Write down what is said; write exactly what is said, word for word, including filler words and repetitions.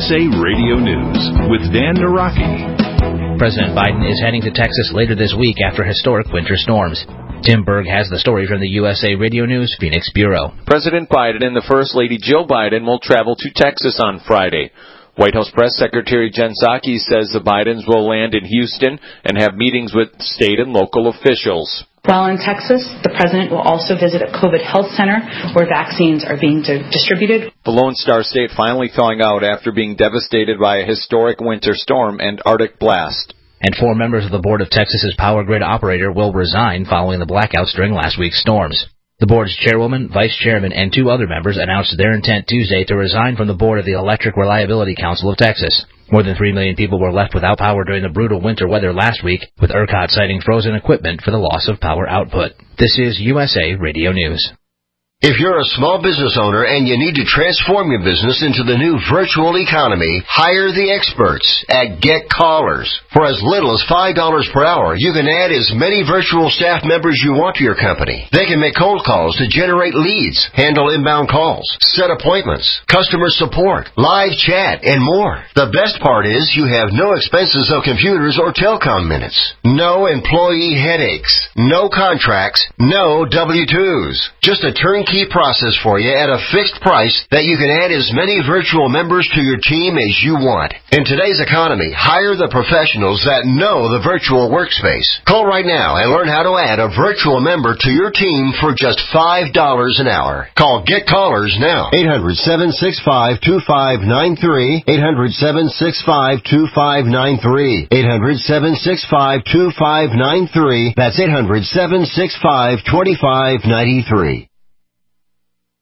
S A Radio News with Dan Naraki. President Biden is heading to Texas later this week after historic winter storms. Tim Berg has the story from the U S A Radio News Phoenix Bureau. President Biden and the First Lady Jill Biden will travel to Texas on Friday. White House Press Secretary Jen Psaki says the Bidens will land in Houston and have meetings with state and local officials. While in Texas, the president will also visit a COVID health center where vaccines are being distributed. The Lone Star State finally thawing out after being devastated by a historic winter storm and Arctic blast. And four members of the board of Texas's power grid operator will resign following the blackouts during last week's storms. The board's chairwoman, vice chairman, and two other members announced their intent Tuesday to resign from the board of the Electric Reliability Council of Texas. More than three million people were left without power during the brutal winter weather last week, with ERCOT citing frozen equipment for the loss of power output. This is U S A Radio News. If you're a small business owner and you need to transform your business into the new virtual economy, hire the experts at Get Callers. For as little as five dollars per hour, you can add as many virtual staff members you want to your company. They can make cold calls to generate leads, handle inbound calls, set appointments, customer support, live chat, and more. The best part is you have no expenses of computers or telecom minutes. No employee headaches. No contracts. No W two's. Just a turnkey process for you at a fixed price that you can add as many virtual members to your team as you want. In today's economy, hire the professionals that know the virtual workspace. Call right now and learn how to add a virtual member to your team for just five dollars an hour. Call Get Callers now. eight hundred, seven six five, two five nine three. eight hundred, seven six five, two five nine three. eight hundred, seven six five, two five nine three. That's eight hundred, seven six five, two five nine three.